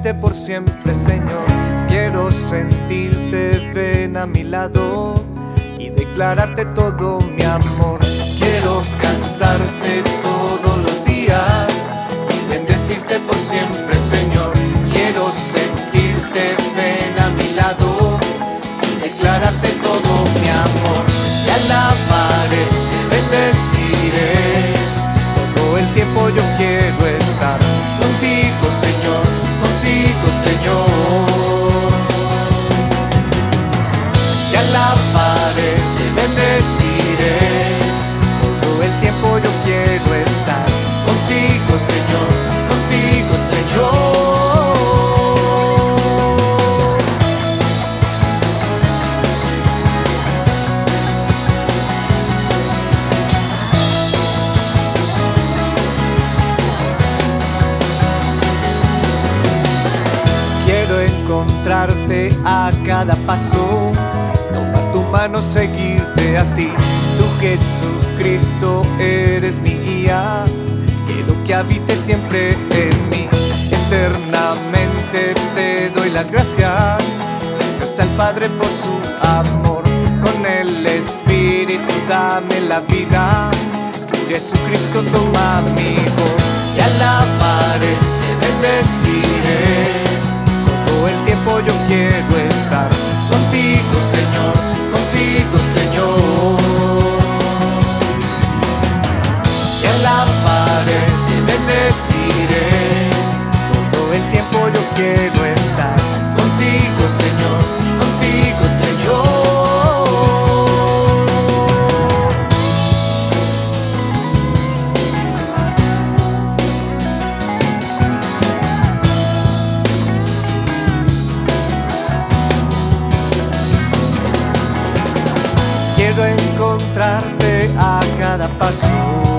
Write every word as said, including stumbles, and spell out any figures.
bendecirte por siempre, Señor. Quiero sentirte, ven a mi lado y declararte todo mi amor. Quiero cantarte todos los días y bendecirte por siempre, Señor. Quiero sentirte, ven a mi lado y declararte todo mi amor. Te alabaré, te bendeciré, todo el tiempo yo quiero estar contigo, Señor, contigo, Señor. Te alabaré, te bendeciré, todo el tiempo yo quiero estar contigo, Señor, contigo, Señor. Quiero encontrarte a cada paso, tomar tu mano, seguirte a ti. Tú, Jesucristo, eres mi guía. Quiero que habites siempre en mí. Eternamente te doy las gracias. Gracias al Padre por su amor. Con el Espíritu dame la vida. Tú, Jesucristo, toma mi voz. Te alabaré, te bendeciré, todo el tiempo yo quiero estar contigo, Señor, contigo, Señor. Te alabaré, te bendeciré, todo el tiempo yo quiero estar contigo, Señor, contigo, Señor. Quiero encontrarte a cada paso,